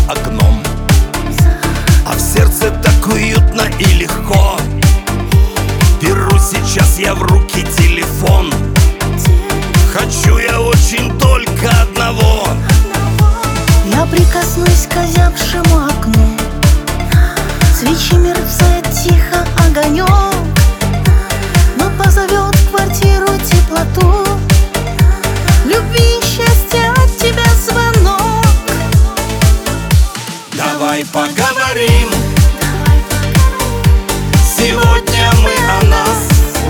окном, а в сердце так уютно и легко. Беру сейчас я в руки телефон. Хочу я очень только одного. Я прикоснусь к озябшему окну, свечи мерцает тихо огонек, но позовет в квартиру теплоту, любви и счастья от тебя звонок. Давай поговорим, сегодня мы о нас,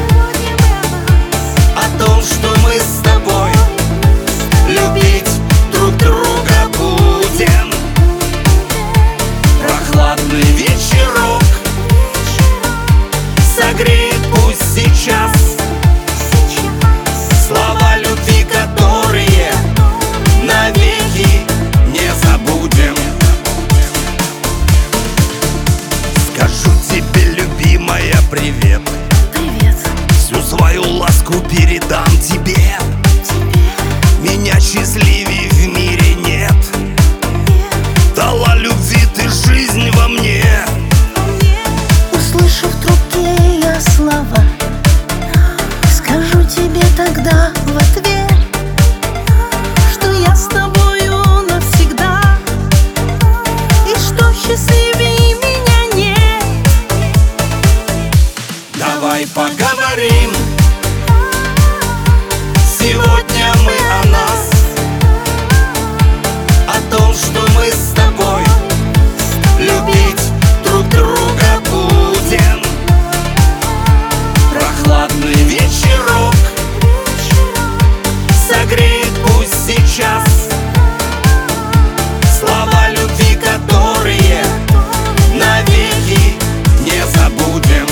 о том, что мы с тобой любить друг друга будем. Прохладный вечерок согреет пусть сейчас слова любви, которые навеки не забудем. Скажу тебе, любимая, привет. Привет. Всю свою ласку передам тебе. Меня счастливее в мире нет. Дала любви ты жизнь во мне. Услышав в трубке я слова, скажу тебе тогда в ответ, что я с тобою навсегда, и что счастливее меня нет. Давай поговорим, сегодня мы о нас, о том, что мы с тобой любить друг друга будем. Прохладный вечерок согреет пусть сейчас слова любви, которые навеки не забудем.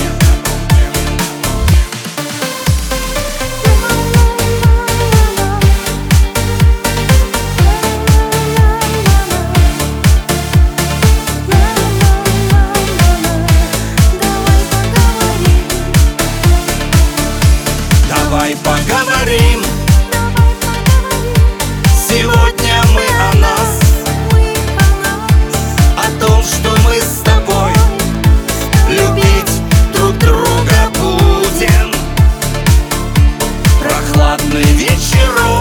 Давай поговорим, сегодня мы о нас, о том, что мы с тобой любить друг друга будем. Прохладный вечерок